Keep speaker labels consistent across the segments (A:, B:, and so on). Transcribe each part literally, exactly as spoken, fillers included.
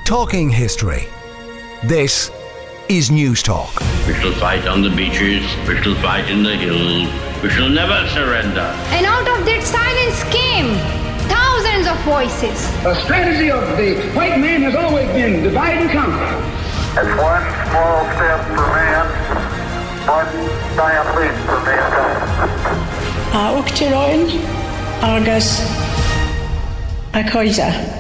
A: Talking history. This is News Talk.
B: We shall fight on the beaches, we shall fight in the hills, we shall never surrender.
C: And out of that silence came thousands of voices.
D: The strategy of the white man has always been divide and conquer.
E: It's one small step for man, one giant leap for mankind.
F: A Uachtaráin agus a Coisa.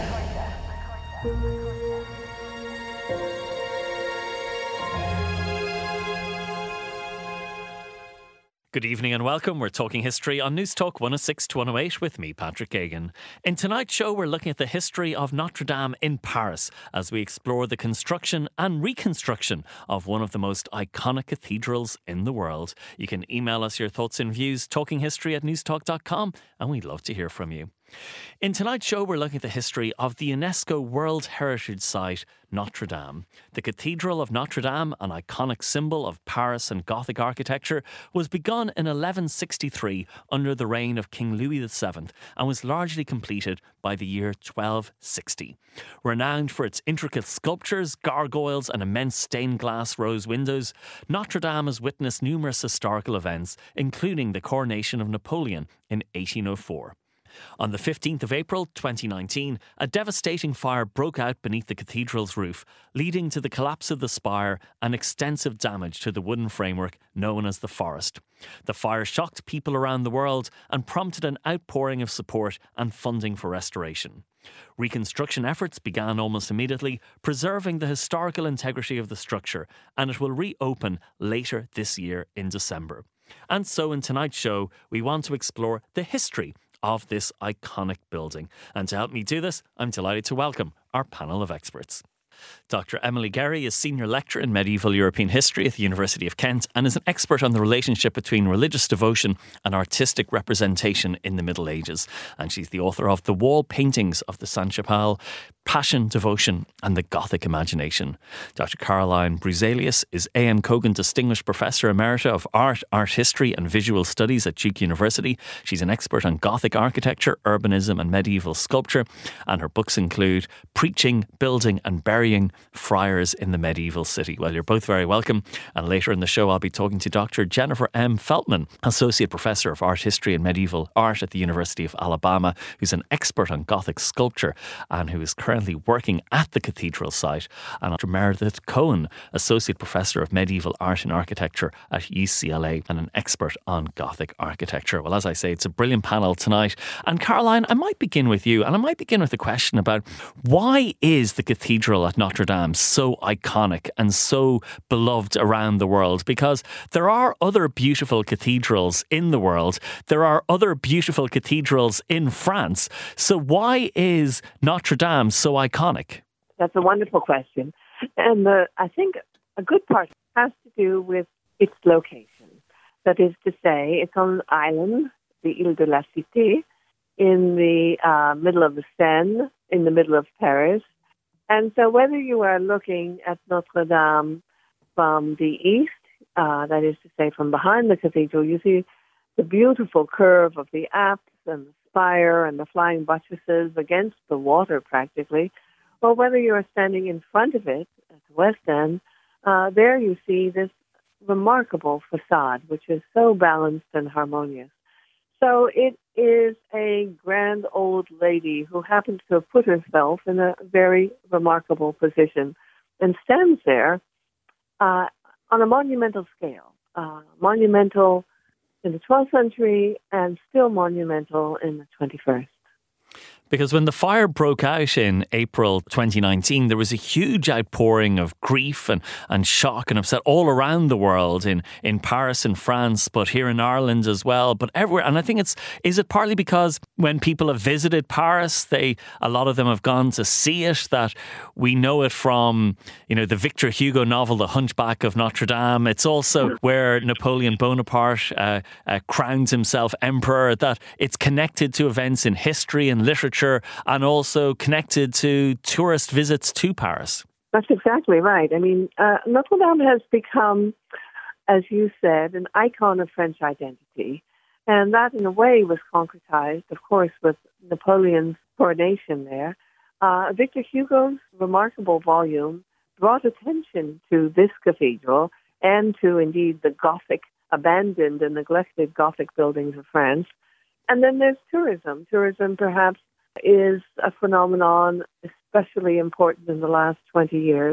G: Good evening and welcome. We're talking history on News Talk one oh six to one oh eight with me, Patrick Gagan. In tonight's show, we're looking at the history of Notre Dame in Paris as we explore the construction and reconstruction of one of the most iconic cathedrals in the world. You can email us your thoughts and views, talkinghistory at newstalk dot com, and we'd love to hear from you. In tonight's show, we're looking at the history of the UNESCO World Heritage Site, Notre Dame. The Cathedral of Notre Dame, an iconic symbol of Paris and Gothic architecture, was begun in eleven sixty-three under the reign of King Louis the seventh and was largely completed by the year twelve sixty. Renowned for its intricate sculptures, gargoyles and immense stained glass rose windows, Notre Dame has witnessed numerous historical events, including the coronation of Napoleon in eighteen oh four. On the fifteenth of April twenty nineteen, a devastating fire broke out beneath the cathedral's roof, leading to the collapse of the spire and extensive damage to the wooden framework known as the Forest. The fire shocked people around the world and prompted an outpouring of support and funding for restoration. Reconstruction efforts began almost immediately, preserving the historical integrity of the structure, and it will reopen later this year in December. And so in tonight's show, we want to explore the history of this iconic building. And to help me do this, I'm delighted to welcome our panel of experts. Doctor Emily Gerry is Senior Lecturer in Medieval European History at the University of Kent and is an expert on the relationship between religious devotion and artistic representation in the Middle Ages. And she's the author of The Wall Paintings of the Sainte-Chapelle, Passion, Devotion and the Gothic Imagination. Doctor Caroline Bruzelius is A M Cogan Distinguished Professor Emerita of Art, Art History and Visual Studies at Duke University. She's an expert on Gothic architecture, urbanism and medieval sculpture. And her books include Preaching, Building and Burying Friars in the Medieval City. Well, you're both very welcome. And later in the show, I'll be talking to Doctor Jennifer M. Feltman, Associate Professor of Art History and Medieval Art at the University of Alabama, who's an expert on Gothic sculpture and who is currently working at the cathedral site, and Doctor Meredith Cohen, Associate Professor of Medieval Art and Architecture at U C L A and an expert on Gothic architecture. Well, as I say, it's a brilliant panel tonight. And Caroline, I might begin with you, and I might begin with a question about why is the cathedral at Notre Dame so iconic and so beloved around the world? Because there are other beautiful cathedrals in the world. There are other beautiful cathedrals in France. So why is Notre Dame so iconic?
H: That's a wonderful question. And the, I think a good part has to do with its location. That is to say, it's on an island, the Ile de la Cité, in the uh, middle of the Seine, in the middle of Paris. And so whether you are looking at Notre Dame from the east, uh, that is to say from behind the cathedral, you see the beautiful curve of the apse and the spire and the flying buttresses against the water practically, or whether you are standing in front of it at the west end, uh, there you see this remarkable facade, which is so balanced and harmonious. So it is a grand old lady who happens to have put herself in a very remarkable position and stands there uh, on a monumental scale, uh, monumental in the twelfth century and still monumental in the twenty-first.
G: Because when the fire broke out in April twenty nineteen, there was a huge outpouring of grief and, and shock and upset all around the world, in, in Paris and France, but here in Ireland as well, but everywhere. And I think it's, is it partly because when people have visited Paris, they, a lot of them have gone to see it, that we know it from, you know, the Victor Hugo novel, The Hunchback of Notre Dame. It's also where Napoleon Bonaparte uh, uh, crowns himself emperor, that it's connected to events in history and literature and also connected to tourist visits to Paris.
H: That's exactly right. I mean, uh, Notre Dame has become, as you said, an icon of French identity. And that, in a way, was concretized, of course, with Napoleon's coronation there. Uh, Victor Hugo's remarkable volume brought attention to this cathedral and to, indeed, the Gothic, abandoned and neglected Gothic buildings of France. And then there's tourism. Tourism, perhaps, is a phenomenon especially important in the last twenty years.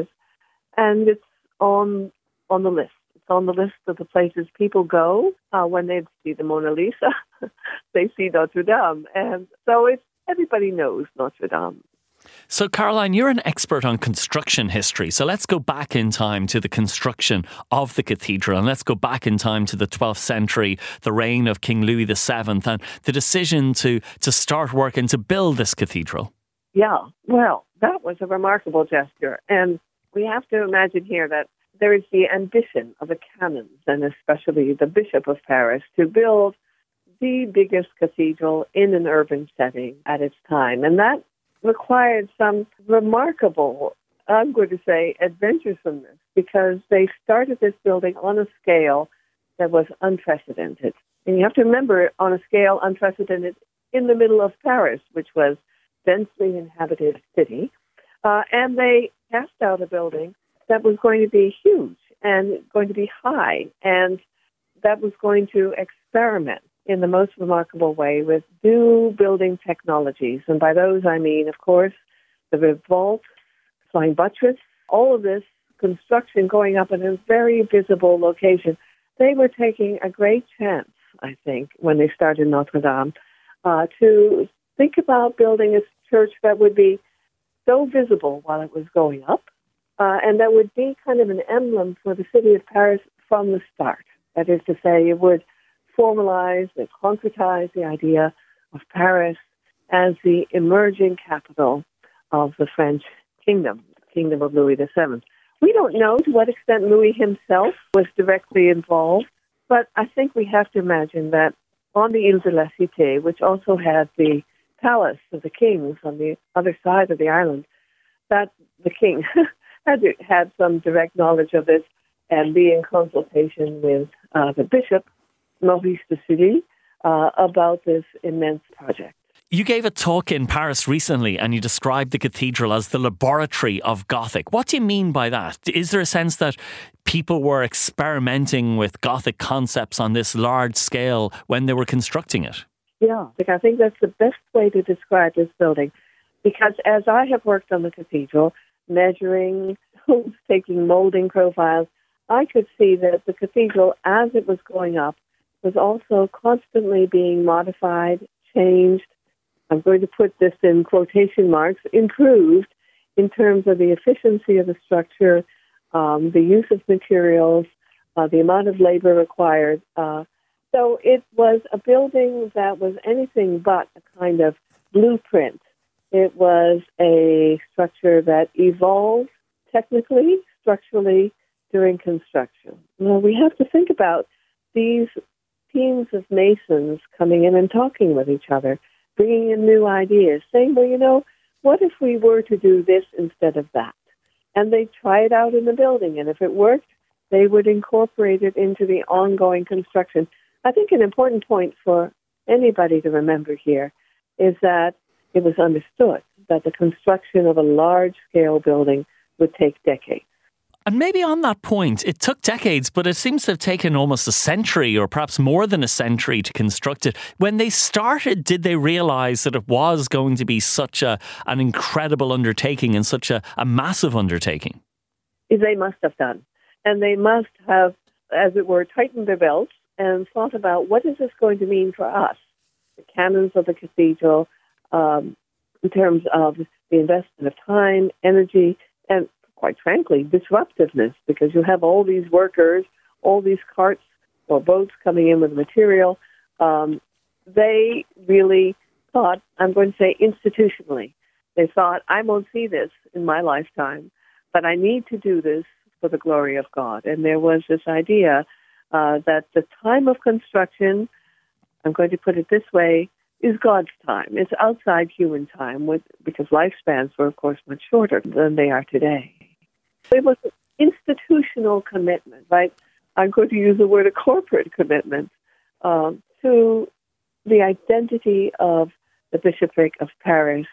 H: And it's on on the list. It's on the list of the places people go uh, when they see the Mona Lisa. They see Notre Dame. And so it's, everybody knows Notre Dame.
G: So, Caroline, you're an expert on construction history. So let's go back in time to the construction of the cathedral, and let's go back in time to the twelfth century, the reign of King Louis the Seventh, and the decision to, to start work and to build this cathedral.
H: Yeah, well, that was a remarkable gesture. And we have to imagine here that there is the ambition of the canons, and especially the Bishop of Paris, to build the biggest cathedral in an urban setting at its time. And that required some remarkable, I'm going to say, adventuresomeness, because they started this building on a scale that was unprecedented. And you have to remember, on a scale unprecedented in the middle of Paris, which was densely inhabited city, uh, and they cast out a building that was going to be huge and going to be high, and that was going to experiment in the most remarkable way with new building technologies. And by those I mean, of course, the vault, flying buttress, all of this construction going up in a very visible location. They were taking a great chance, I think, when they started Notre Dame, uh, to think about building a church that would be so visible while it was going up, uh, and that would be kind of an emblem for the city of Paris from the start. That is to say, it would formalize and concretize the idea of Paris as the emerging capital of the French kingdom, the kingdom of Louis the Seventh. We don't know to what extent Louis himself was directly involved, but I think we have to imagine that on the Ile de la Cité, which also had the palace of the kings on the other side of the island, that the king had had some direct knowledge of this and be in consultation with uh, the bishop, Maurice de Sully, uh, about this immense project.
G: You gave a talk in Paris recently and you described the cathedral as the laboratory of Gothic. What do you mean by that? Is there a sense that people were experimenting with Gothic concepts on this large scale when they were constructing it?
H: Yeah, I think that's the best way to describe this building, because as I have worked on the cathedral, measuring, taking molding profiles, I could see that the cathedral, as it was going up, was also constantly being modified, changed. I'm going to put this in quotation marks, improved in terms of the efficiency of the structure, um, the use of materials, uh, the amount of labor required. Uh, so it was a building that was anything but a kind of blueprint. It was a structure that evolved technically, structurally, during construction. Well, we have to think about these teams of masons coming in and talking with each other, bringing in new ideas, saying, well, you know, what if we were to do this instead of that? And they try it out in the building, and if it worked, they would incorporate it into the ongoing construction. I think an important point for anybody to remember here is that it was understood that the construction of a large-scale building would take decades.
G: And maybe on that point, it took decades, but it seems to have taken almost a century or perhaps more than a century to construct it. When they started, did they realise that it was going to be such a, an incredible undertaking and such a, a massive undertaking?
H: They must have done. And they must have, as it were, tightened their belts and thought about what is this going to mean for us, the canons of the cathedral, um, in terms of the investment of time, energy, and quite frankly, disruptiveness, because you have all these workers, all these carts or boats coming in with material. Um, they really thought, I'm going to say institutionally, they thought, I won't see this in my lifetime, but I need to do this for the glory of God. And there was this idea uh, that the time of construction, I'm going to put it this way, is God's time. It's outside human time, with, because lifespans were, of course, much shorter than they are today. It was an institutional commitment, right? I'm going to use the word a corporate commitment um, to the identity of the Bishopric of Paris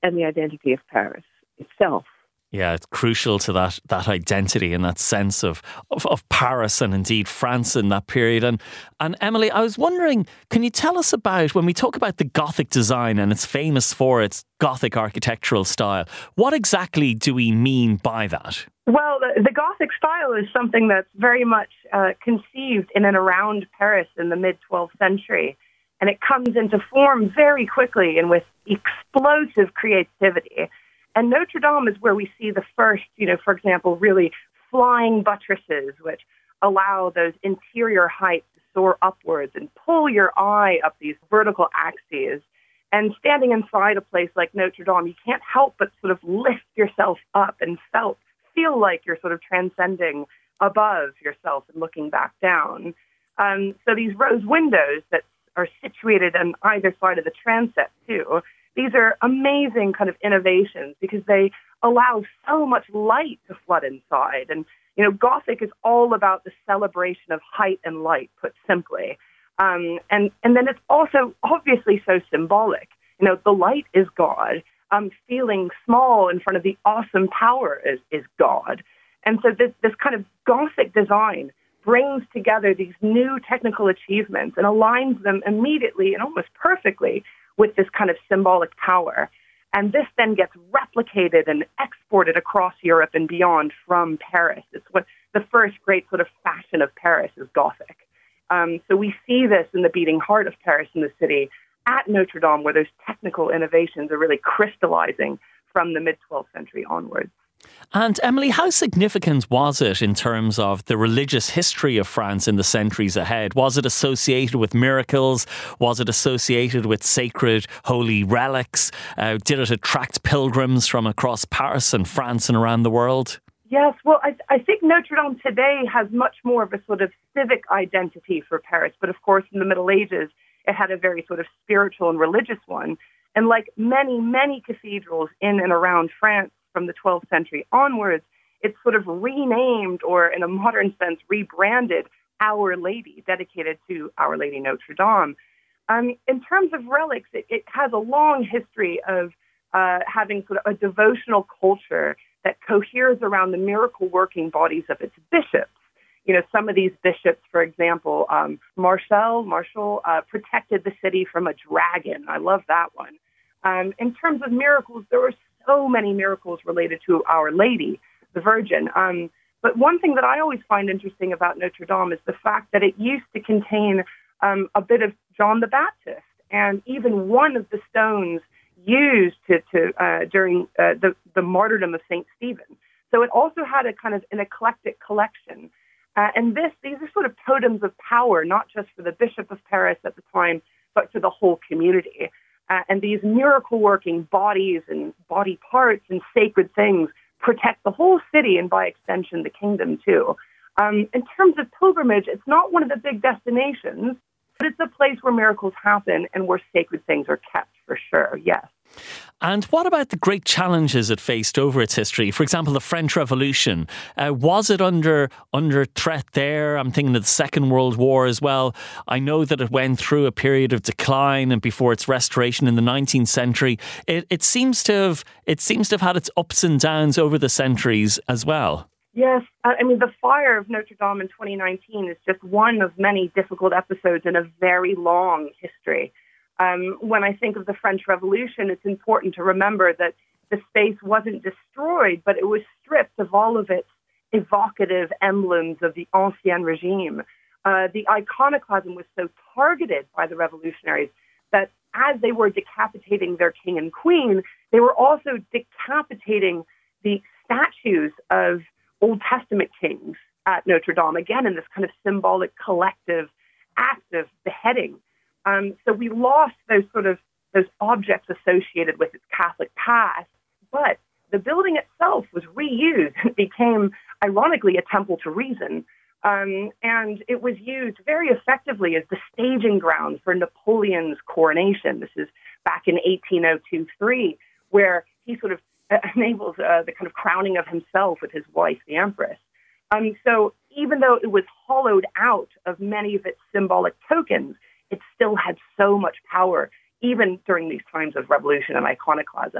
H: and the identity of Paris itself.
G: Yeah, it's crucial to that that identity and that sense of, of, of Paris and indeed France in that period. And and Emily, I was wondering, can you tell us about, when we talk about the Gothic design and it's famous for its Gothic architectural style, what exactly do we mean by that?
I: Well, the, the Gothic style is something that's very much uh, conceived in and around Paris in the mid-twelfth century. And it comes into form very quickly and with explosive creativity. And Notre Dame is where we see the first, you know, for example, really flying buttresses, which allow those interior heights to soar upwards and pull your eye up these vertical axes. And standing inside a place like Notre Dame, you can't help but sort of lift yourself up and felt, feel like you're sort of transcending above yourself and looking back down. Um, so these rose windows that are situated on either side of the transept, too, these are amazing kind of innovations because they allow so much light to flood inside. And, you know, Gothic is all about the celebration of height and light, put simply. Um, and, and then it's also obviously so symbolic. You know, the light is God. Um, feeling small in front of the awesome power is, is God. And so this, this kind of Gothic design brings together these new technical achievements and aligns them immediately and almost perfectly with this kind of symbolic power. And this then gets replicated and exported across Europe and beyond from Paris. It's what the first great sort of fashion of Paris is Gothic. Um, so we see this in the beating heart of Paris in the city at Notre Dame, where those technical innovations are really crystallizing from the mid-twelfth century onwards.
G: And Emily, how significant was it in terms of the religious history of France in the centuries ahead? Was it associated with miracles? Was it associated with sacred holy relics? Uh, did it attract pilgrims from across Paris and France and around the world?
I: Yes, well, I, I think Notre Dame today has much more of a sort of civic identity for Paris. But of course, in the Middle Ages, it had a very sort of spiritual and religious one. And like many, many cathedrals in and around France, from the twelfth century onwards, it's sort of renamed or, in a modern sense, rebranded Our Lady, dedicated to Our Lady Notre Dame. Um, in terms of relics, it, it has a long history of uh, having sort of a devotional culture that coheres around the miracle-working bodies of its bishops. You know, some of these bishops, for example, um, Marcel, Marshall, uh, protected the city from a dragon. I love that one. Um, in terms of miracles, there were so many miracles related to Our Lady, the Virgin. Um, but one thing that I always find interesting about Notre Dame is the fact that it used to contain um, a bit of John the Baptist, and even one of the stones used to, to uh, during uh, the, the martyrdom of Saint Stephen. So it also had a kind of an eclectic collection. Uh, and this, these are sort of totems of power, not just for the Bishop of Paris at the time, but for the whole community. Uh, and these miracle-working bodies and body parts and sacred things protect the whole city and, by extension, the kingdom, too. Um, in terms of pilgrimage, it's not one of the big destinations, but it's a place where miracles happen and where sacred things are kept, for sure, yes.
G: And what about the great challenges it faced over its history? For example, the French Revolution. Uh, was it under under threat there? I'm thinking of the Second World War as well. I know that it went through a period of decline and before its restoration in the nineteenth century. It, it seems to have it seems to have had its ups and downs over the centuries as well.
I: Yes, I mean, the fire of Notre Dame in twenty nineteen is just one of many difficult episodes in a very long history. Um, when I think of the French Revolution, it's important to remember that the space wasn't destroyed, but it was stripped of all of its evocative emblems of the Ancien Regime. Uh, the iconoclasm was so targeted by the revolutionaries that as they were decapitating their king and queen, they were also decapitating the statues of Old Testament kings at Notre Dame, again, in this kind of symbolic collective act of beheading. Um, so we lost those sort of those objects associated with its Catholic past, but the building itself was reused. It became, ironically, a temple to reason, um, and it was used very effectively as the staging ground for Napoleon's coronation. This is back in eighteen oh two three, where he sort of enables uh, the kind of crowning of himself with his wife, the Empress. Um, so even though it was hollowed out of many of its symbolic tokens, it still had so much power, even during these times of revolution and iconoclasm.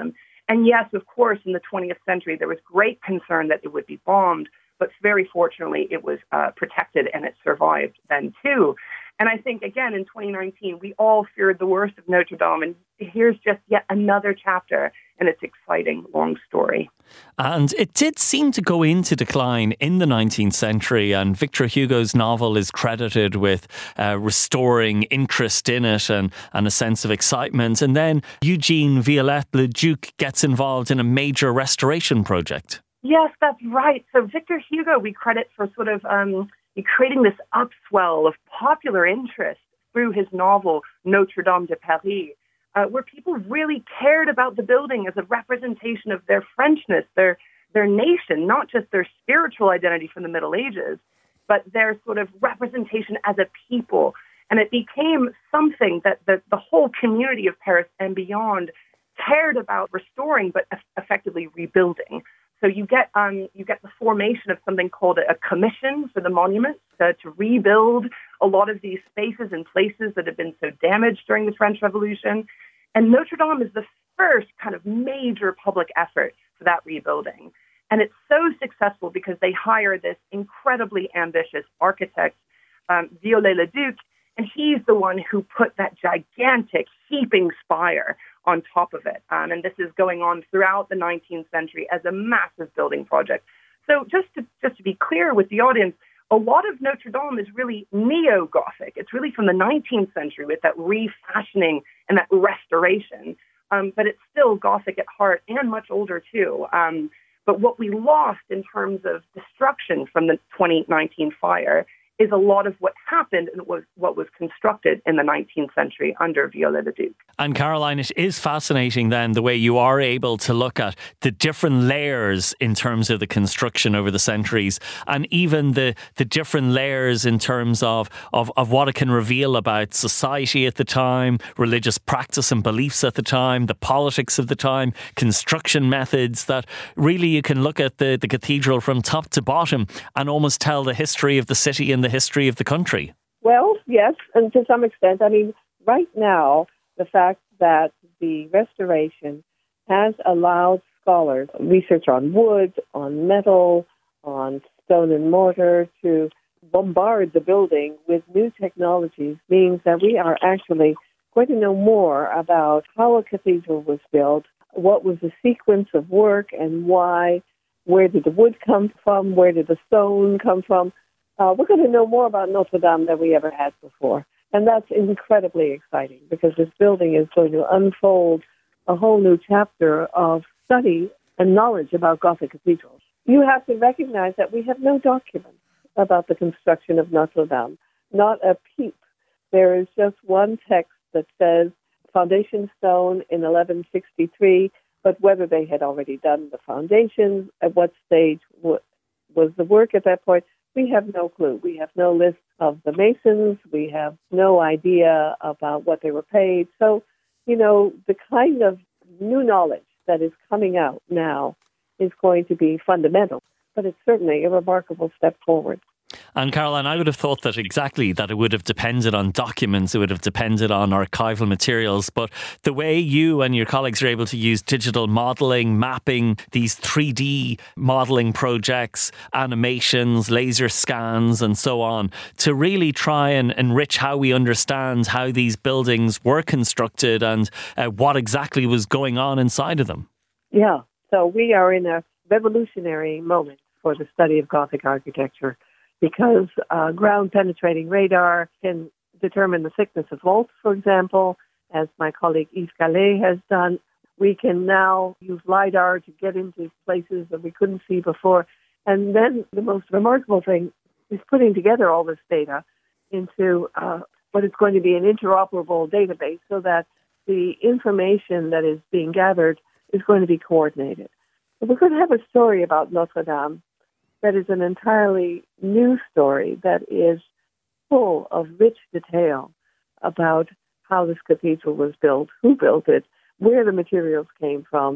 I: And yes, of course, in the twentieth century, there was great concern that it would be bombed, but very fortunately, it was uh, protected and it survived then too. And I think, again, in twenty nineteen, we all feared the worst of Notre Dame, and here's just yet another chapter in its exciting long story.
G: And it did seem to go into decline in the nineteenth century, and Victor Hugo's novel is credited with uh, restoring interest in it and, and a sense of excitement. And then Eugene Viollet-le-Duc gets involved in a major restoration project.
I: Yes, that's right. So Victor Hugo, we credit for sort of um, creating this upswell of popular interest through his novel Notre Dame de Paris, uh, where people really cared about the building as a representation of their Frenchness, their their nation, not just their spiritual identity from the Middle Ages, but their sort of representation as a people. And it became something that the, the whole community of Paris and beyond cared about restoring, but effectively rebuilding. So you get um, you get the formation of something called a, a commission for the monuments uh, to rebuild a lot of these spaces and places that have been so damaged during the French Revolution. And Notre Dame is the first kind of major public effort for that rebuilding. And it's so successful because they hire this incredibly ambitious architect, um, Viollet-le-Duc, and he's the one who put that gigantic heaping spire on top of it. Um, and this is going on throughout the nineteenth century as a massive building project. So just to, just to be clear with the audience, a lot of Notre Dame is really neo-Gothic. It's really from the nineteenth century with that refashioning and that restoration. Um, but it's still Gothic at heart and much older too. Um, but what we lost in terms of destruction from the twenty nineteen fire is a lot of what happened and was what was constructed in the nineteenth century under Viollet-le-Duc.
G: And Caroline, it is fascinating then the way you are able to look at the different layers in terms of the construction over the centuries, and even the, the different layers in terms of, of, of what it can reveal about society at the time, religious practice and beliefs at the time, the politics of the time, construction methods, that really you can look at the, the cathedral from top to bottom and almost tell the history of the city and the history of the country.
H: Well, yes, and to some extent. I mean, right now, the fact that the restoration has allowed scholars, research on wood, on metal, on stone and mortar, to bombard the building with new technologies means that we are actually going to know more about how a cathedral was built, what was the sequence of work and why, where did the wood come from, where did the stone come from. Uh, we're going to know more about Notre Dame than we ever had before. And that's incredibly exciting because this building is going to unfold a whole new chapter of study and knowledge about Gothic cathedrals. You have to recognize that we have no documents about the construction of Notre Dame, not a peep. There is just one text that says foundation stone in eleven sixty-three, but whether they had already done the foundations, at what stage w- was the work at that point, we have no clue. We have no list of the masons. We have no idea about what they were paid. So, you know, the kind of new knowledge that is coming out now is going to be fundamental, but it's certainly a remarkable step forward.
G: And Caroline, I would have thought that exactly, that it would have depended on documents, it would have depended on archival materials, but the way you and your colleagues are able to use digital modelling, mapping, these three D modelling projects, animations, laser scans and so on, to really try and enrich how we understand how these buildings were constructed and uh, what exactly was going on inside of them.
H: Yeah, so we are in a revolutionary moment for the study of Gothic architecture, because uh, ground-penetrating radar can determine the thickness of vaults, for example, as my colleague Yves Gallet has done. We can now use LiDAR to get into places that we couldn't see before. And then the most remarkable thing is putting together all this data into uh, what is going to be an interoperable database so that the information that is being gathered is going to be coordinated. But we're going to have a story about Notre Dame that is an entirely new story that is full of rich detail about how this cathedral was built, who built it, where the materials came from,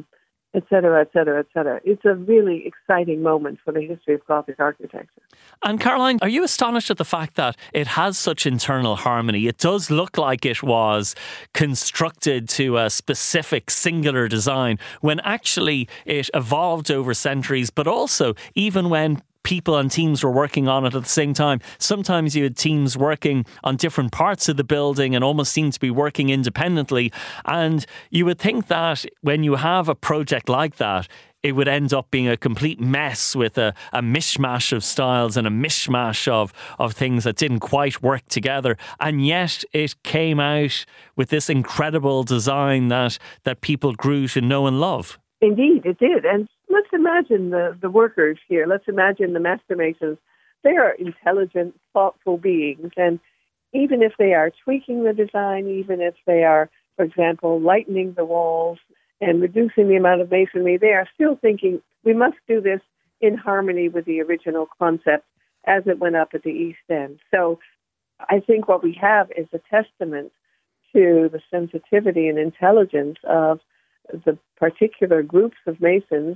H: et cetera, et cetera, et cetera. It's a really exciting moment for the history of Gothic architecture.
G: And Caroline, are you astonished at the fact that it has such internal harmony? It does look like it was constructed to a specific singular design when actually it evolved over centuries, but also even when people and teams were working on it at the same time. Sometimes you had teams working on different parts of the building and almost seemed to be working independently. And you would think that when you have a project like that, it would end up being a complete mess with a, a mishmash of styles and a mishmash of, of things that didn't quite work together. And yet it came out with this incredible design that, that people grew to know and love.
H: Indeed, it did. And let's imagine the, the workers here. Let's imagine the master masons. They are intelligent, thoughtful beings. And even if they are tweaking the design, even if they are, for example, lightening the walls and reducing the amount of masonry, they are still thinking, we must do this in harmony with the original concept as it went up at the East End. So I think what we have is a testament to the sensitivity and intelligence of the particular groups of masons,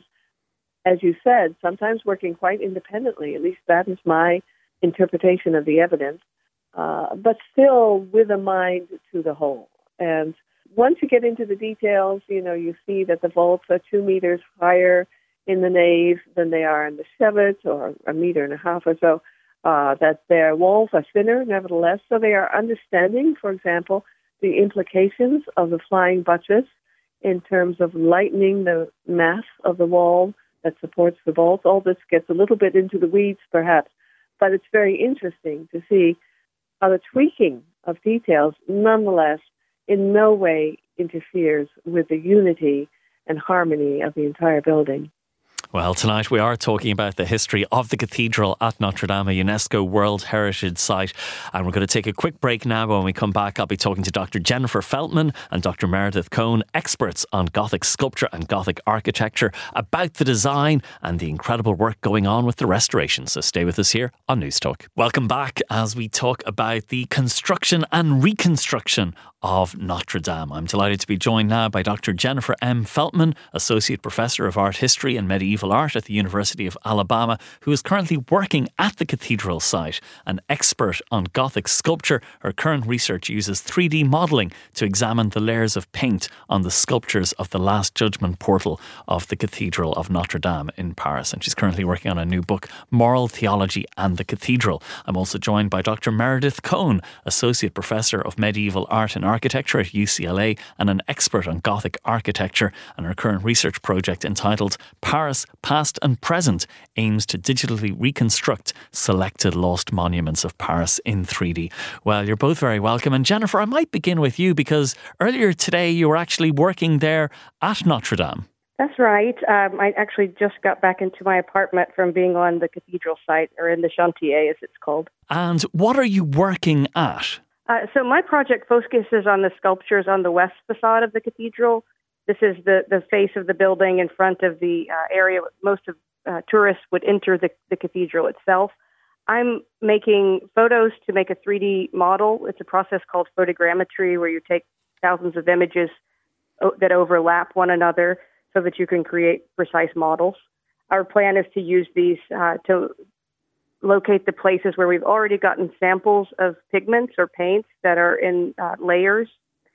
H: as you said, sometimes working quite independently. At least that is my interpretation of the evidence, uh, but still with a mind to the whole. And once you get into the details, you know, you see that the vaults are two meters higher in the nave than they are in the Shevet, or a meter and a half or so, uh, that their walls are thinner, nevertheless. So they are understanding, for example, the implications of the flying buttress in terms of lightening the mass of the wall that supports the vaults. All this gets a little bit into the weeds, perhaps, but it's very interesting to see how the tweaking of details, nonetheless, in no way interferes with the unity and harmony of the entire building.
G: Well, tonight we are talking about the history of the cathedral at Notre Dame, a UNESCO World Heritage Site. And we're going to take a quick break now. When we come back, I'll be talking to Doctor Jennifer Feltman and Doctor Meredith Cohn, experts on Gothic sculpture and Gothic architecture, about the design and the incredible work going on with the restoration. So stay with us here on News Talk. Welcome back as we talk about the construction and reconstruction of Notre Dame. I'm delighted to be joined now by Doctor Jennifer M. Feltman, Associate Professor of Art History and Medieval Art at the University of Alabama, who is currently working at the cathedral site. An expert on Gothic sculpture, her current research uses three D modelling to examine the layers of paint on the sculptures of the Last Judgment portal of the Cathedral of Notre Dame in Paris. And she's currently working on a new book, Moral Theology and the Cathedral. I'm also joined by Doctor Meredith Cohn, Associate Professor of Medieval Art and Architecture at U C L A and an expert on Gothic architecture, and her current research project entitled Paris, Past and Present aims to digitally reconstruct selected lost monuments of Paris in three D. Well, you're both very welcome. And Jennifer, I might begin with you because earlier today you were actually working there at Notre Dame.
I: That's right. Um, I actually just got back into my apartment from being on the cathedral site, or in the chantier as it's called.
G: And what are you working at?
I: Uh, so my project focuses on the sculptures on the west facade of the cathedral. This is the, the face of the building in front of the uh, area most of uh, tourists would enter the, the cathedral itself. I'm making photos to make a three D model. It's a process called photogrammetry, where you take thousands of images o- that overlap one another so that you can create precise models. Our plan is to use these uh, to locate the places where we've already gotten samples of pigments or paints that are in uh, layers,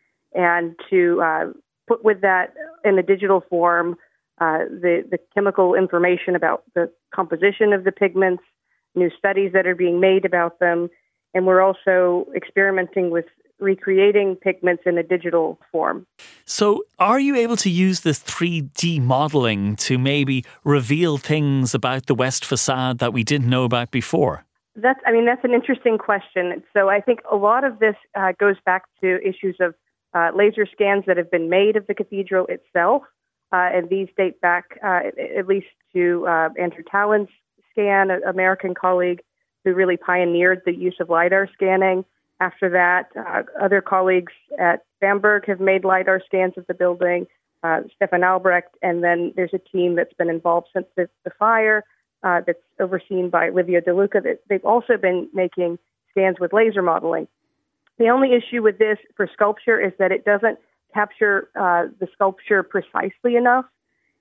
I: and to uh, put with that in a digital form uh, the, the chemical information about the composition of the pigments, new studies that are being made about them, and we're also experimenting with recreating pigments in a digital form.
G: So are you able to use this three D modelling to maybe reveal things about the west facade that we didn't know about before?
I: That's, I mean, that's an interesting question. So I think a lot of this uh, goes back to issues of uh, laser scans that have been made of the cathedral itself. Uh, and these date back uh, at least to uh, Andrew Talon's scan, an American colleague who really pioneered the use of LiDAR scanning. After that, uh, other colleagues at Bamberg have made LiDAR scans of the building, uh, Stefan Albrecht, and then there's a team that's been involved since the, the fire uh, that's overseen by Livio De Luca. That they've also been making scans with laser modeling. The only issue with this for sculpture is that it doesn't capture uh, the sculpture precisely enough.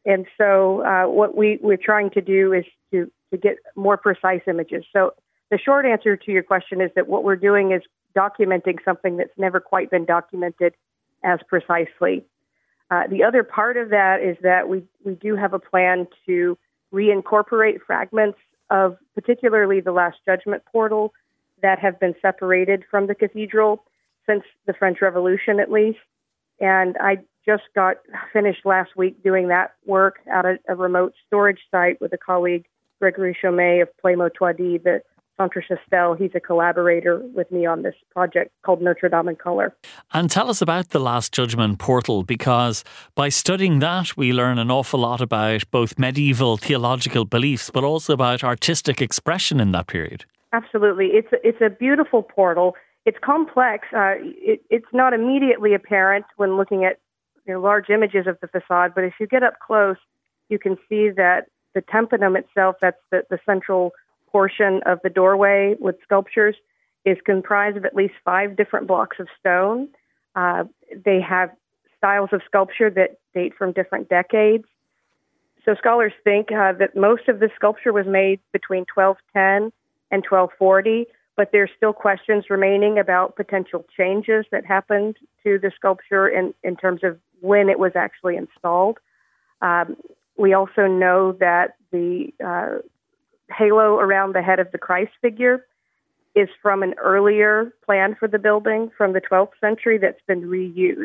I: And so uh, what we, we're trying to do is to, to get more precise images. So the short answer to your question is that what we're doing is documenting something that's never quite been documented as precisely. Uh, the other part of that is that we, we do have a plan to reincorporate fragments of particularly the Last Judgment portal that have been separated from the cathedral since the French Revolution, at least. And I just got finished last week doing that work at a, a remote storage site with a colleague, Gregory Chaumet of Plemo Toidi, the Centre Chastel. He's a collaborator with me on this project called Notre Dame in Color.
G: And tell us about the Last Judgment portal, because by studying that, we learn an awful lot about both medieval theological beliefs, but also about artistic expression in that period.
I: Absolutely. It's a, it's a beautiful portal. It's complex. Uh, it, it's not immediately apparent when looking at you know, large images of the facade, but if you get up close, you can see that the tympanum itself, that's the, the central portion of the doorway with sculptures, is comprised of at least five different blocks of stone. Uh, they have styles of sculpture that date from different decades. So scholars think uh, that most of the sculpture was made between twelve ten and twelve forty, but there's still questions remaining about potential changes that happened to the sculpture in, in terms of when it was actually installed. Um, we also know that the uh, halo around the head of the Christ figure is from an earlier plan for the building from the twelfth century that's been reused.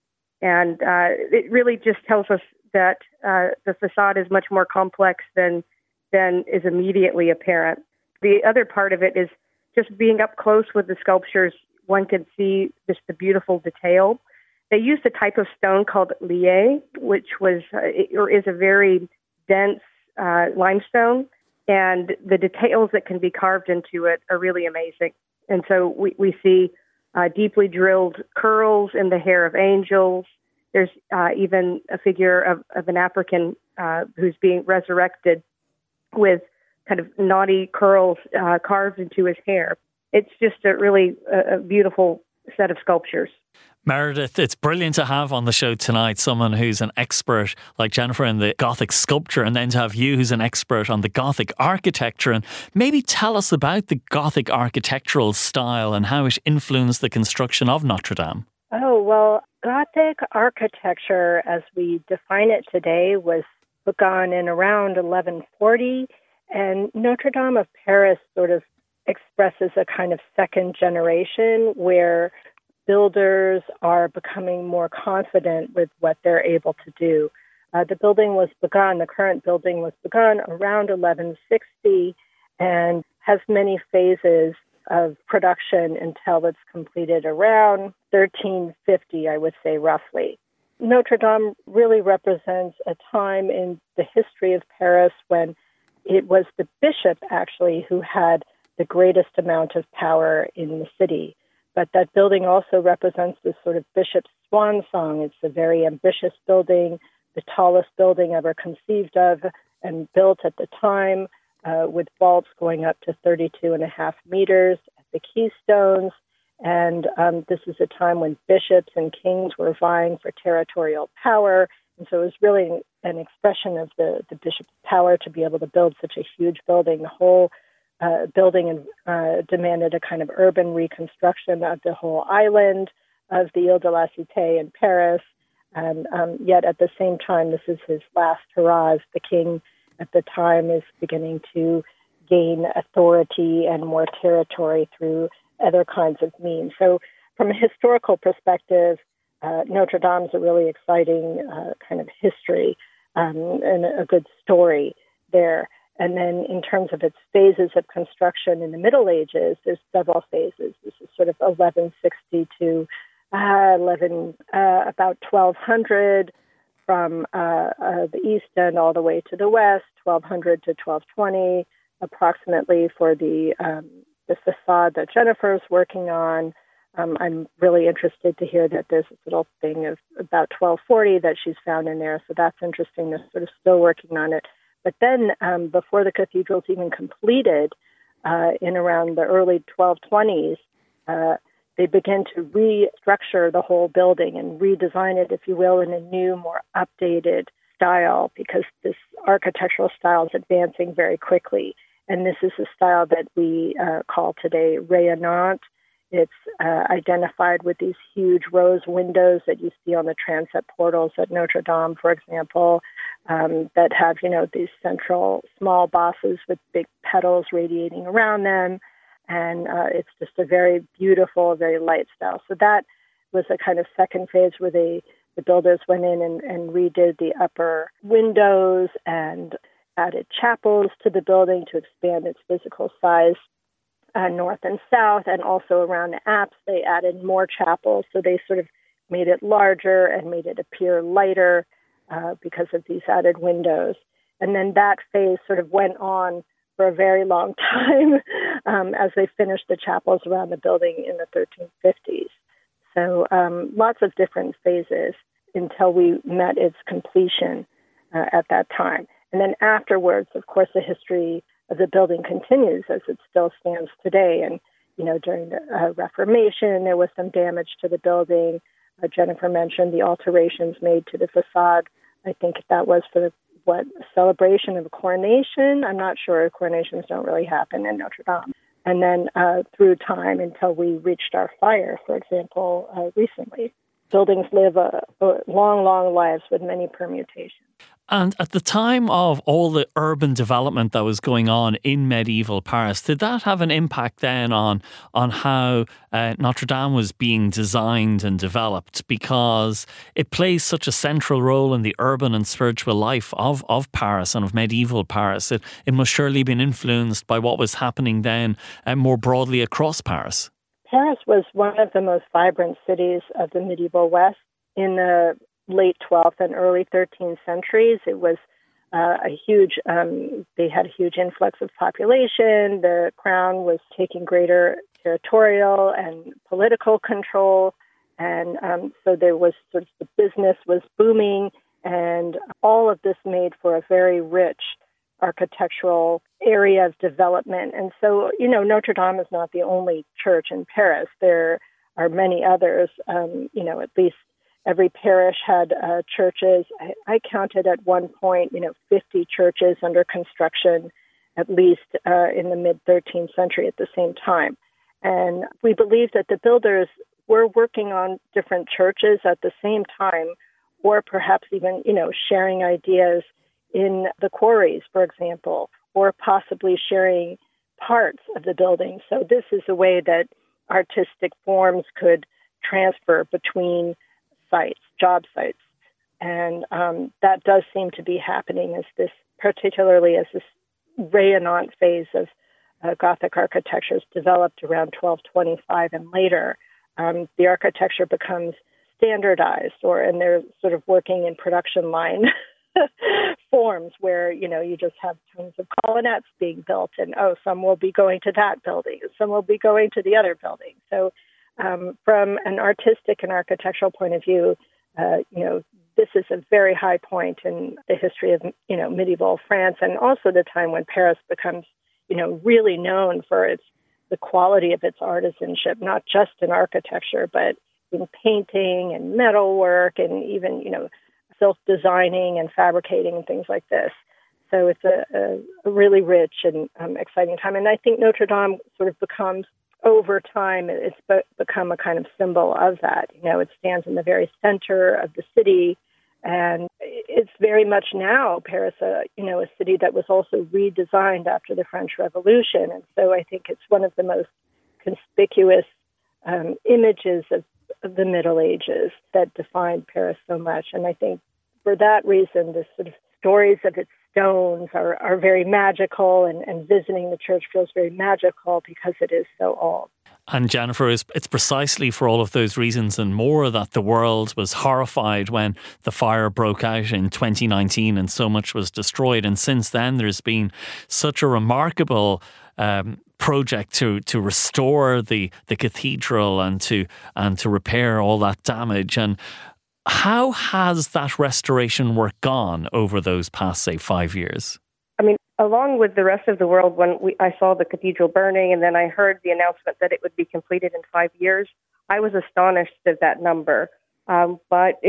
I: And uh, it really just tells us that uh, the facade is much more complex than, than is immediately apparent. The other part of it is just being up close with the sculptures, one can see just the beautiful detail. They used a type of stone called liais, which was uh, or is a very dense uh, limestone, and the details that can be carved into it are really amazing. And so we, we see uh, deeply drilled curls in the hair of angels. There's uh, even a figure of, of an African uh, who's being resurrected with kind of naughty curls uh, carved into his hair. It's just a really uh, a beautiful set of sculptures.
G: Meredith, it's brilliant to have on the show tonight someone who's an expert like Jennifer in the Gothic sculpture, and then to have you who's an expert on the Gothic architecture. And maybe tell us about the Gothic architectural style and how it influenced the construction of Notre Dame.
J: Oh, well, Gothic architecture, as we define it today, was begun in around eleven forty, and Notre Dame of Paris sort of expresses a kind of second generation where builders are becoming more confident with what they're able to do. Uh, the building was begun, the current building was begun around eleven sixty and has many phases of production until it's completed around thirteen fifty, I would say roughly. Notre Dame really represents a time in the history of Paris when it was the bishop actually who had the greatest amount of power in the city. But that building also represents this sort of bishop's swan song. It's a very ambitious building, the tallest building ever conceived of and built at the time, uh, with vaults going up to thirty-two and a half meters at the keystones. And um, this is a time when bishops and kings were vying for territorial power. And so it was really an expression of the, the bishop's power to be able to build such a huge building. The whole Uh, building and uh, demanded a kind of urban reconstruction of the whole island of the Ile de la Cité in Paris. And um, yet at the same time, this is his last hurrahs. The king at the time is beginning to gain authority and more territory through other kinds of means. So from a historical perspective, uh, Notre Dame is a really exciting uh, kind of history um, and a good story there. And then in terms of its phases of construction in the Middle Ages, there's several phases. This is sort of eleven sixty to uh, eleven, uh, about twelve hundred from uh, uh, the east end all the way to the west, twelve hundred to twelve twenty, approximately for the um, the facade that Jennifer's working on. Um, I'm really interested to hear that there's this little thing of about twelve forty that she's found in there. So that's interesting. They're sort of still working on it. But then um, before the cathedral's even completed, uh, in around the early twelve twenties, uh, they begin to restructure the whole building and redesign it, if you will, in a new, more updated style because this architectural style is advancing very quickly. And this is a style that we uh, call today rayonnant. It's uh, identified with these huge rose windows that you see on the transept portals at Notre Dame, for example, um, that have, you know, these central small bosses with big petals radiating around them. And uh, it's just a very beautiful, very light style. So that was a kind of second phase where they, the builders went in and, and redid the upper windows and added chapels to the building to expand its physical size. Uh, north and south, and also around the apse, they added more chapels. So they sort of made it larger and made it appear lighter uh, because of these added windows. And then that phase sort of went on for a very long time um, as they finished the chapels around the building in the thirteen fifties. So um, lots of different phases until we met its completion uh, at that time. And then afterwards, of course, the history of the building continues as it still stands today. And, you know, during the uh, Reformation, there was some damage to the building. Uh, Jennifer mentioned the alterations made to the facade. I think that was for the, what, celebration of a coronation. I'm not sure. Coronations don't really happen in Notre Dame. And then uh, through time until we reached our fire, for example, uh, recently. Buildings live a, a long, long lives with many permutations.
G: And at the time of all the urban development that was going on in medieval Paris, did that have an impact then on on how uh, Notre Dame was being designed and developed? Because it plays such a central role in the urban and spiritual life of, of Paris and of medieval Paris. It, it must surely have been influenced by what was happening then uh, more broadly across Paris.
J: Paris was one of the most vibrant cities of the medieval West. In the late twelfth and early thirteenth centuries, it was uh, a huge, um, they had a huge influx of population. The crown was taking greater territorial and political control. And um, so there was sort of the business was booming. And all of this made for a very rich architectural area of development. And so, you know, Notre Dame is not the only church in Paris. There are many others, um, you know, at least every parish had uh, churches. I, I counted at one point, you know, fifty churches under construction, at least uh, in the mid-thirteenth century at the same time. And we believe that the builders were working on different churches at the same time, or perhaps even, you know, sharing ideas in the quarries, for example, or possibly sharing parts of the building. So this is a way that artistic forms could transfer between sites, job sites. And um, that does seem to be happening as this, particularly as this rayonnant phase of uh, Gothic architecture is developed around twelve twenty-five and later. Um, the architecture becomes standardized, or and they're sort of working in production line forms where, you know, you just have tons of colonnettes being built, and oh, some will be going to that building, some will be going to the other building. So Um, from an artistic and architectural point of view, uh, you know, this is a very high point in the history of, you know, medieval France, and also the time when Paris becomes, you know, really known for its the quality of its artisanship, not just in architecture, but in painting and metalwork and even, you know, silk designing and fabricating and things like this. So it's a, a, a really rich and um, exciting time. And I think Notre Dame sort of becomes, over time, it's be- become a kind of symbol of that. You know, it stands in the very center of the city, and it's very much now Paris, uh, you know, a city that was also redesigned after the French Revolution. And so I think it's one of the most conspicuous um, images of, of the Middle Ages that defined Paris so much. And I think for that reason, the sort of stories of its stones are, are very magical, and, and visiting the church feels very magical because it is so old.
G: And Jennifer, it's precisely for all of those reasons and more that the world was horrified when the fire broke out in twenty nineteen and so much was destroyed. And since then, there's been such a remarkable um, project to to restore the the cathedral and to and to repair all that damage. And how has that restoration work gone over those past, say, five years?
I: I mean, along with the rest of the world, when we, I saw the cathedral burning and then I heard the announcement that it would be completed in five years, I was astonished at that number. Um, but it's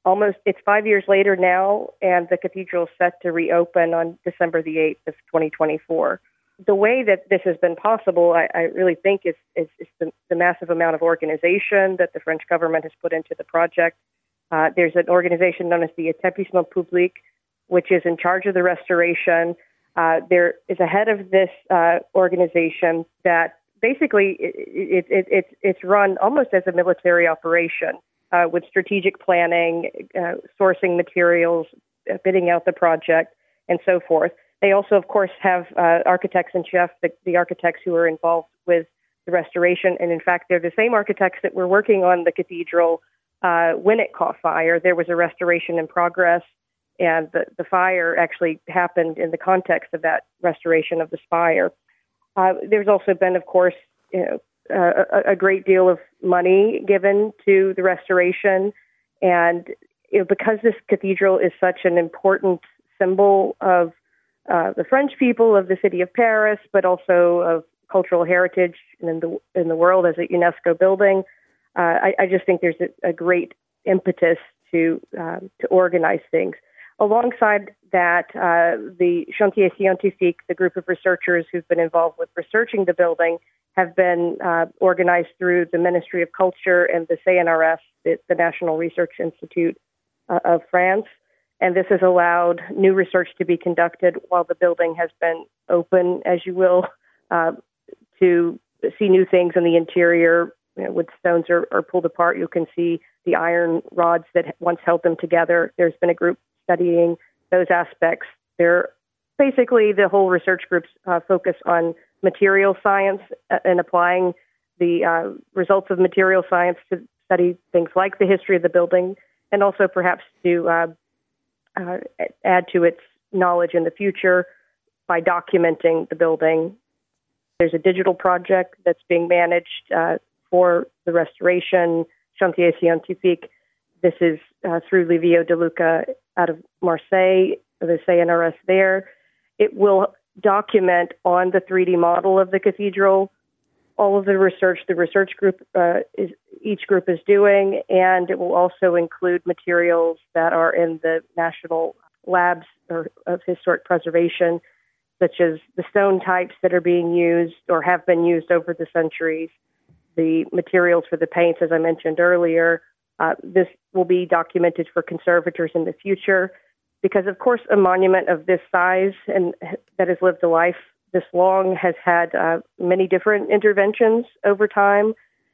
I: almost, it's five years later now, and the cathedral is set to reopen on December the eighth of twenty twenty-four. The way that this has been possible, I, I really think, is, is, is the, the massive amount of organization that the French government has put into the project. Uh, there's an organization known as the Établissement Public, which is in charge of the restoration. Uh, there is a head of this uh, organization that basically it, it, it, it's run almost as a military operation uh, with strategic planning, uh, sourcing materials, uh, bidding out the project, and so forth. They also, of course, have uh, architects in chief, the, the architects who are involved with the restoration. And in fact, they're the same architects that were working on the cathedral uh, when it caught fire. There was a restoration in progress, and the, the fire actually happened in the context of that restoration of the spire. Uh, there's also been, of course, you know, uh, a, a great deal of money given to the restoration. And you know, because this cathedral is such an important symbol of Uh, the French people, of the city of Paris, but also of cultural heritage in the in the world as a UNESCO building. Uh, I, I just think there's a, a great impetus to um, to organize things. Alongside that, uh, the Chantier Scientifique, the group of researchers who've been involved with researching the building, have been uh, organized through the Ministry of Culture and the C N R S, the, the National Research Institute uh, of France. And this has allowed new research to be conducted while the building has been open, as you will, uh, to see new things in the interior. You know, when stones are, are pulled apart, you can see the iron rods that once held them together. There's been a group studying those aspects. They're basically, the whole research groups uh, focus on material science and applying the uh, results of material science to study things like the history of the building, and also perhaps to uh, Uh, add to its knowledge in the future by documenting the building. There's a digital project that's being managed uh, for the restoration, Chantier Scientifique. This is uh, through Livio De Luca out of Marseille, the C N R S there. It will document on the three D model of the cathedral all of the research the research group uh, is each group is doing, and it will also include materials that are in the national labs or of historic preservation, such as the stone types that are being used or have been used over the centuries, the materials for the paints, as I mentioned earlier. Uh, this will be documented for conservators in the future, because, of course, a monument of this size and that has lived a life this long has had uh, many different interventions over time,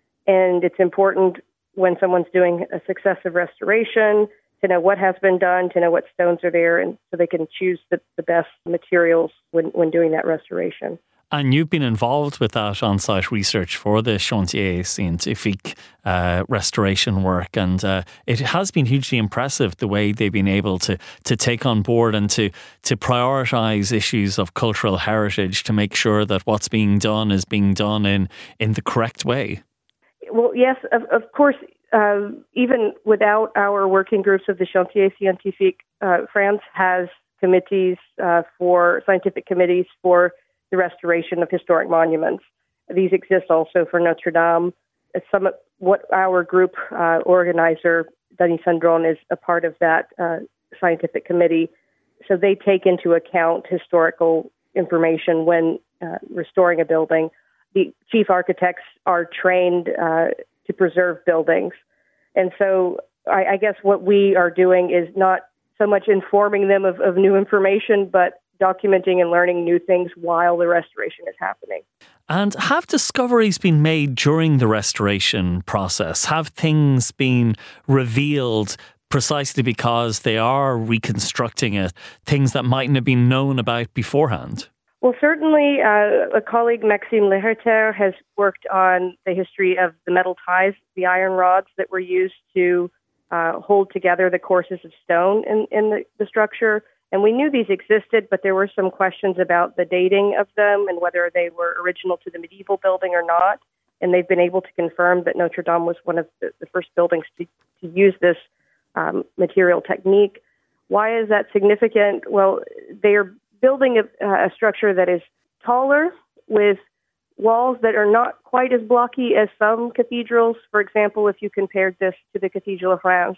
I: and it's important when someone's doing a successive restoration to know what has been done, to know what stones are there, and so they can choose the, the best materials when, when doing that restoration.
G: And you've been involved with that on-site research for the Chantier Scientifique uh, restoration work, and uh, it has been hugely impressive the way they've been able to to take on board and to to prioritise issues of cultural heritage to make sure that what's being done is being done in, in the correct way.
I: Well, yes, of, of course, uh, even without our working groups of the Chantier Scientifique, uh, France has committees uh, for scientific committees for the restoration of historic monuments. These exist also for Notre Dame. Some what our group uh, organizer, Denis Sandron, is a part of that uh, scientific committee. So they take into account historical information when uh, restoring a building. The chief architects are trained uh, to preserve buildings. And so I, I guess what we are doing is not so much informing them of, of new information, but documenting and learning new things while the restoration is happening.
G: And have discoveries been made during the restoration process? Have things been revealed precisely because they are reconstructing it, things that mightn't have been known about beforehand?
I: Well, certainly uh, a colleague, Maxime Leherter, has worked on the history of the metal ties, the iron rods that were used to uh, hold together the courses of stone in, in the, the structure. And we knew these existed, but there were some questions about the dating of them and whether they were original to the medieval building or not. And they've been able to confirm that Notre Dame was one of the, the first buildings to, to use this um, material technique. Why is that significant? Well, they are building a, a structure that is taller with walls that are not quite as blocky as some cathedrals. For example, if you compared this to the Cathedral of Reims,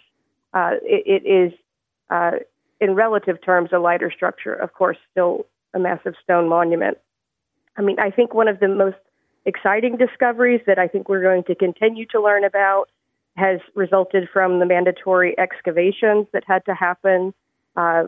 I: uh, it, it is, uh, in relative terms, a lighter structure. Of course, still a massive stone monument. I mean, I think one of the most exciting discoveries that I think we're going to continue to learn about has resulted from the mandatory excavations that had to happen. Uh,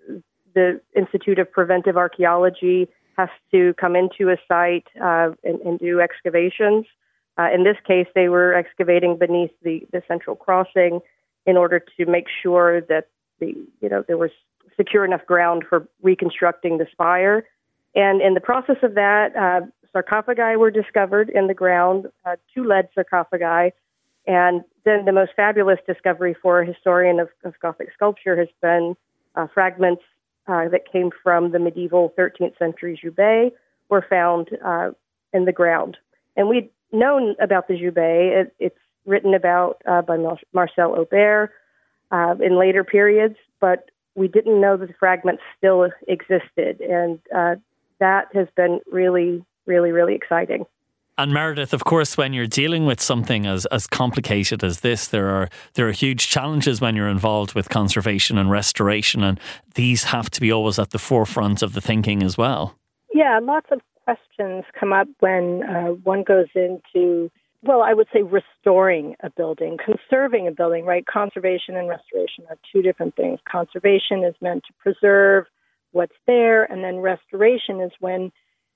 I: the Institute of Preventive Archaeology has to come into a site uh, and, and do excavations. Uh, in this case, they were excavating beneath the, the central crossing in order to make sure that the you know there was secure enough ground for reconstructing the spire. And in the process of that, uh, sarcophagi were discovered in the ground, uh, two lead sarcophagi. And then the most fabulous discovery for a historian of, of Gothic sculpture has been uh, fragments uh, that came from the medieval thirteenth century jubei were found uh, in the ground. And we'd known about the jubei. It, it's written about uh, by Mar- Marcel Aubert uh, in later periods, but we didn't know that the fragments still existed. And uh, that has been really, really, really exciting.
G: And Meredith, of course, when you're dealing with something as, as complicated as this, there are there are huge challenges when you're involved with conservation and restoration, and these have to be always at the forefront of the thinking as well.
J: Yeah, lots of questions come up when uh, one goes into, well, I would say restoring a building, conserving a building, right? Conservation and restoration are two different things. Conservation is meant to preserve what's there, and then restoration is when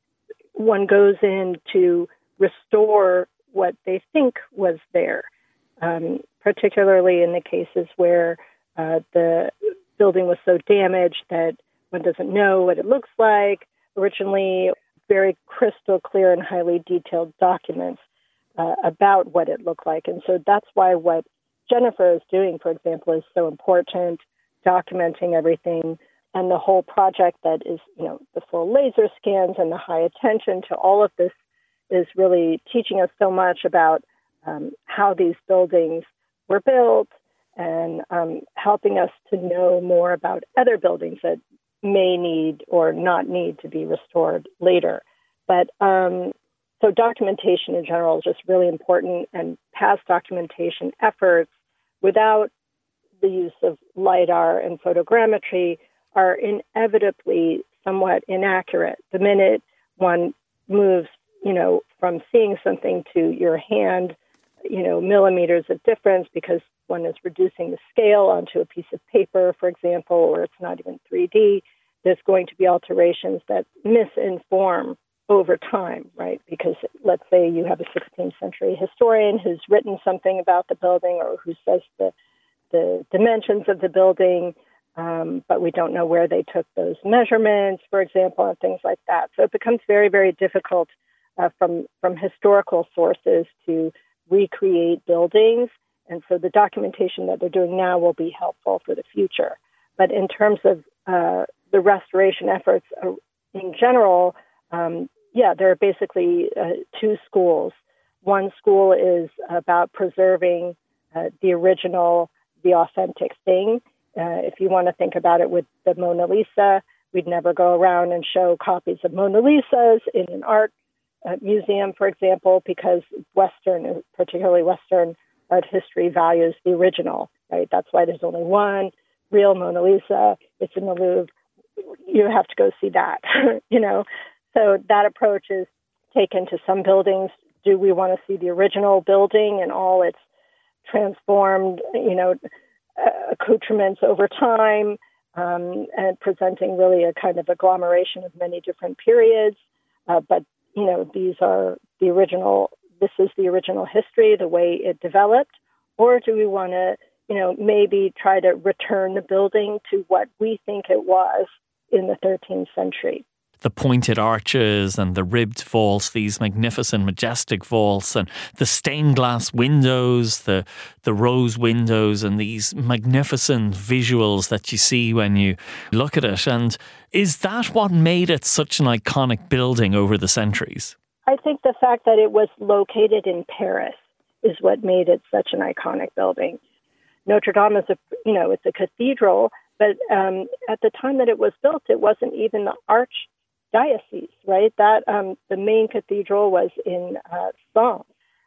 J: one goes in to restore what they think was there, um, particularly in the cases where uh, the building was so damaged that one doesn't know what it looks like. Originally, very crystal clear and highly detailed documents uh, about what it looked like. And so that's why what Jennifer is doing, for example, is so important, documenting everything. And the whole project that is, you know, the full laser scans and the high attention to all of this is really teaching us so much about um, how these buildings were built and um, helping us to know more about other buildings that may need or not need to be restored later. But um, so documentation in general is just really important, and past documentation efforts without the use of LiDAR and photogrammetry are inevitably somewhat inaccurate. The minute one moves, you know, from seeing something to your hand, you know, millimeters of difference because one is reducing the scale onto a piece of paper, for example, or it's not even three D, there's going to be alterations that misinform over time, right? Because let's say you have a sixteenth century historian who's written something about the building or who says the, the dimensions of the building, Um, but we don't know where they took those measurements, for example, and things like that. So it becomes very, very difficult uh, from, from historical sources to recreate buildings. And so the documentation that they're doing now will be helpful for the future. But in terms of uh, the restoration efforts uh, in general, um, yeah, there are basically uh, two schools. One school is about preserving uh, the original, the authentic thing. Uh, if you want to think about it with the Mona Lisa, we'd never go around and show copies of Mona Lisas in an art uh, museum, for example, because Western, particularly Western art history, values the original, right? That's why there's only one real Mona Lisa. It's in the Louvre. You have to go see that, you know? So that approach is taken to some buildings. Do we want to see the original building and all its transformed, you know, Uh, accoutrements over time, um, and presenting really a kind of agglomeration of many different periods. Uh, but, you know, these are the original, this is the original history, the way it developed. Or do we want to, you know, maybe try to return the building to what we think it was in the thirteenth century?
G: The pointed arches and the ribbed vaults, these magnificent, majestic vaults, and the stained glass windows, the the rose windows, and these magnificent visuals that you see when you look at it. And is that what made it such an iconic building over the centuries?
J: I think the fact that it was located in Paris is what made it such an iconic building. Notre Dame is a, you know, it's a cathedral, but um, at the time that it was built, it wasn't even the arch diocese, right? That um, the main cathedral was in uh, Sens,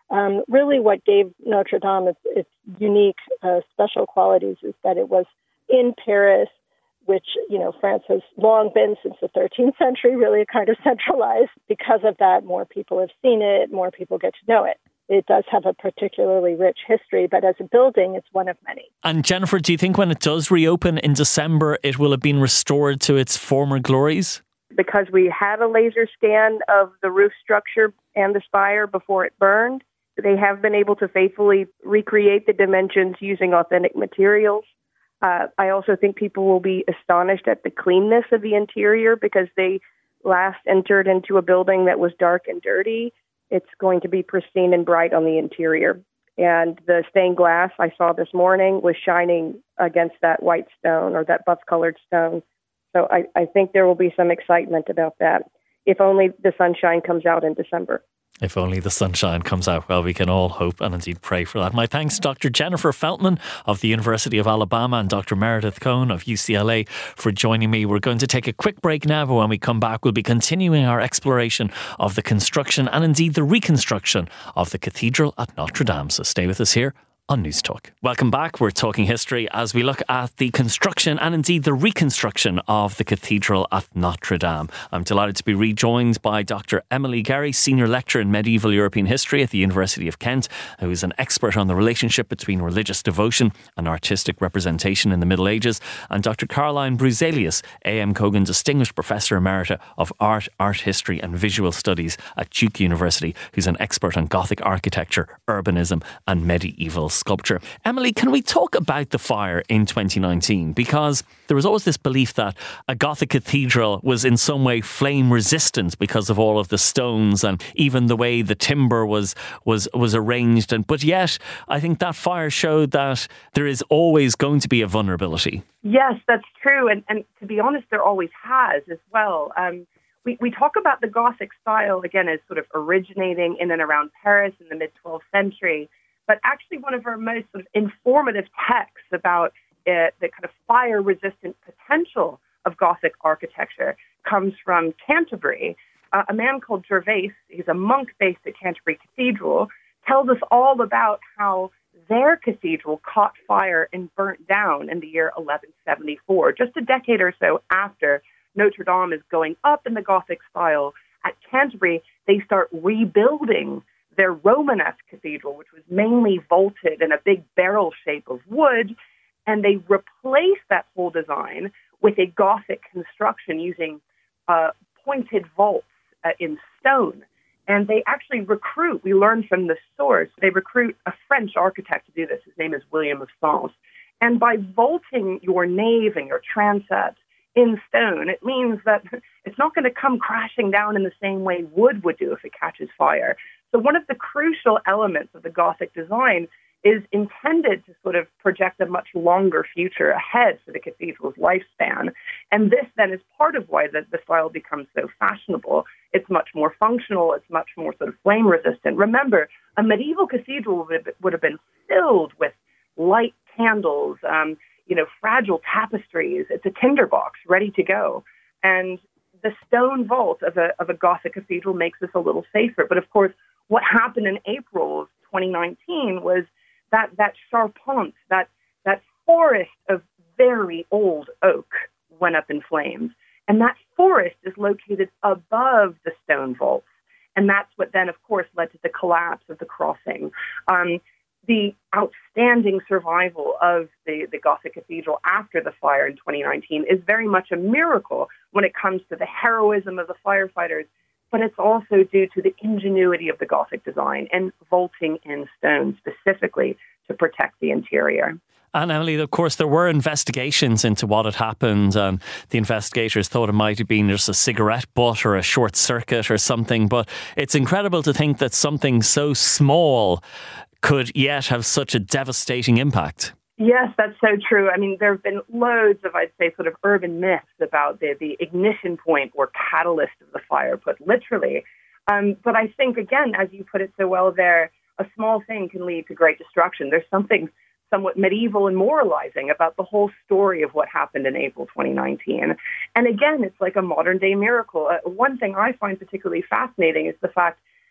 J: Um, really what gave Notre Dame its, its unique uh, special qualities is that it was in Paris, which, you know, France has long been since the thirteenth century, really kind of centralized. Because of that, more people have seen it, more people get to know it. It does have a particularly rich history, but as a building, it's one of many.
G: And Jennifer, do you think when it does reopen in December, it will have been restored to its former glories?
I: Because we had a laser scan of the roof structure and the spire before it burned, they have been able to faithfully recreate the dimensions using authentic materials. Uh, I also think people will be astonished at the cleanness of the interior because they last entered into a building that was dark and dirty. It's going to be pristine and bright on the interior. And the stained glass I saw this morning was shining against that white stone or that buff-colored stone. So I, I think there will be some excitement about that, if only the sunshine comes out in December.
G: If only the sunshine comes out. Well, we can all hope and indeed pray for that. My thanks to Doctor Jennifer Feltman of the University of Alabama and Doctor Meredith Cohn of U C L A for joining me. We're going to take a quick break now, but when we come back, we'll be continuing our exploration of the construction and indeed the reconstruction of the cathedral at Notre Dame. So stay with us here on News Talk. Welcome back. We're talking history as we look at the construction and indeed the reconstruction of the cathedral at Notre Dame. I'm delighted to be rejoined by Doctor Emily Gerry, Senior Lecturer in Medieval European History at the University of Kent, who is an expert on the relationship between religious devotion and artistic representation in the Middle Ages, and Doctor Caroline Bruzelius, A M Cogan Distinguished Professor Emerita of Art, Art History and Visual Studies at Duke University, who's an expert on Gothic architecture, urbanism and medieval sculpture. Emily, can we talk about the fire in twenty nineteen? Because there was always this belief that a Gothic cathedral was in some way flame resistant because of all of the stones and even the way the timber was was was arranged. And but yet, I think that fire showed that there is always going to be a vulnerability.
I: Yes, that's true. And, and to be honest, there always has as well. Um, we, we talk about the Gothic style, again, as sort of originating in and around Paris in the mid-twelfth century. But actually one of our most sort of informative texts about uh, the kind of fire-resistant potential of Gothic architecture comes from Canterbury. Uh, a man called Gervase, he's a monk based at Canterbury Cathedral, tells us all about how their cathedral caught fire and burnt down in the year eleven seventy-four, just a decade or so after Notre Dame is going up in the Gothic style. At Canterbury, they start rebuilding their Romanesque cathedral, which was mainly vaulted in a big barrel shape of wood, and they replaced that whole design with a Gothic construction using uh, pointed vaults uh, in stone. And they actually recruit, we learned from the source, they recruit a French architect to do this. His name is William of Sens. And by vaulting your nave and your transepts in stone, it means that it's not going to come crashing down in the same way wood would do if it catches fire. So one of the crucial elements of the Gothic design is intended to sort of project a much longer future ahead for the cathedral's lifespan. And this then is part of why the, the style becomes so fashionable. It's much more functional. It's much more sort of flame resistant. Remember, a medieval cathedral would have, would have been filled with light candles, um, you know, fragile tapestries. It's a tinderbox ready to go. And the stone vault of a, of a Gothic cathedral makes this a little safer. But of course, what happened in April of twenty nineteen was that that charpente, that that forest of very old oak went up in flames. And that forest is located above the stone vaults. And that's what then, of course, led to the collapse of the crossing. Um, the outstanding survival of the, the Gothic cathedral after the fire in twenty nineteen is very much a miracle when it comes to the heroism of the firefighters, but it's also due to the ingenuity of the Gothic design and vaulting in stone specifically to protect the interior.
G: And Emily, of course, there were investigations into what had happened, and the investigators thought it might have been just a cigarette butt or a short circuit or something. But it's incredible to think that something so small could yet have such a devastating impact.
I: Yes, that's so true. I mean, there have been loads of, I'd say, sort of urban myths about the, the ignition point or catalyst of the fire, put literally. Um, but I think, again, as you put it so well there, a small thing can lead to great destruction. There's something somewhat medieval and moralizing about the whole story of what happened in April twenty nineteen. And again, it's like a modern day miracle. Uh, one thing I find particularly fascinating is the fact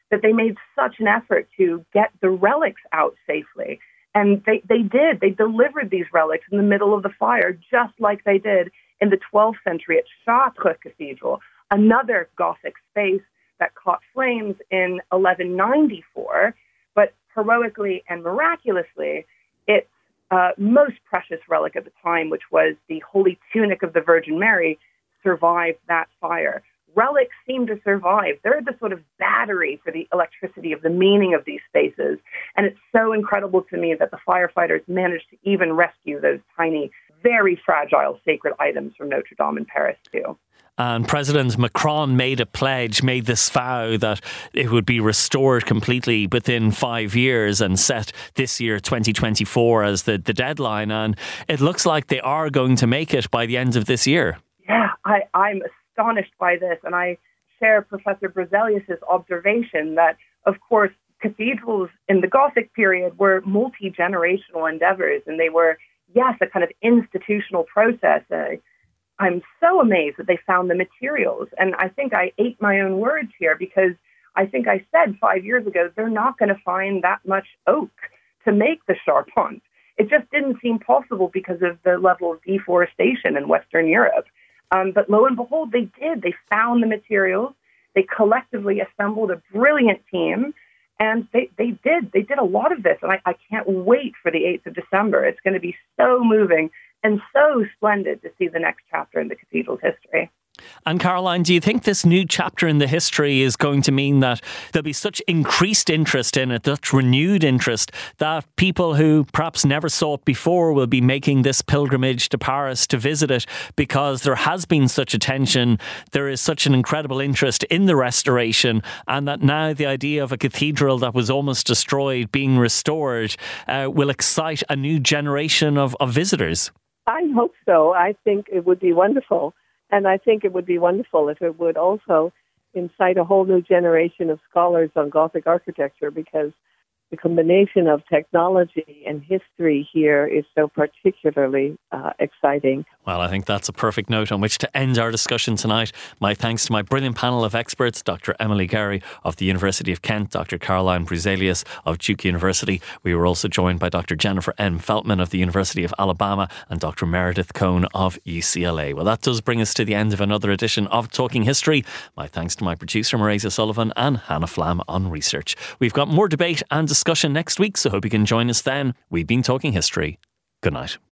I: that they made such an effort to get the relics out safely. And they, they did. They delivered these relics in the middle of the fire, just like they did in the twelfth century at Chartres Cathedral, another Gothic space that caught flames in eleven ninety-four. But heroically and miraculously, its uh, most precious relic at the time, which was the Holy Tunic of the Virgin Mary, survived that fire. Relics seem to survive. They're the sort of battery for the electricity of the meaning of these spaces. And it's so incredible to me that the firefighters managed to even rescue those tiny, very fragile sacred items from Notre Dame in Paris, too.
G: And President Macron made a pledge, made this vow that it would be restored completely within five years and set this year, twenty twenty-four, as the, the deadline. And it looks like they are going to make it by the end of this year.
I: Yeah, I, I'm astonished by this. And I share Professor Berzelius' observation that, of course, cathedrals in the Gothic period were multi-generational endeavors. And they were, yes, a kind of institutional process. Uh, I'm so amazed that they found the materials. And I think I ate my own words here, because I think I said five years ago, they're not going to find that much oak to make the charpente. It just didn't seem possible because of the level of deforestation in Western Europe. Um, but lo and behold, they did. They found the materials. They collectively assembled a brilliant team. And they, they did. They did a lot of this. And I, I can't wait for the eighth of December. It's going to be so moving and so splendid to see the next chapter in the cathedral's history.
G: And Caroline, do you think this new chapter in the history is going to mean that there'll be such increased interest in it, such renewed interest, that people who perhaps never saw it before will be making this pilgrimage to Paris to visit it because there has been such attention, there is such an incredible interest in the restoration, and that now the idea of a cathedral that was almost destroyed being restored uh, will excite a new generation of, of visitors?
H: I hope so. I think it would be wonderful. And I think it would be wonderful if it would also incite a whole new generation of scholars on Gothic architecture, because the combination of technology and history here is so particularly uh, exciting.
G: Well, I think that's a perfect note on which to end our discussion tonight. My thanks to my brilliant panel of experts, Doctor Emily Gary of the University of Kent, Doctor Caroline Berzelius of Duke University. We were also joined by Doctor Jennifer M. Feltman of the University of Alabama and Doctor Meredith Cohn of U C L A. Well, that does bring us to the end of another edition of Talking History. My thanks to my producer, Marisa Sullivan, and Hannah Flam on research. We've got more debate and discussion next week, so hope you can join us then. We've been Talking History. Good night.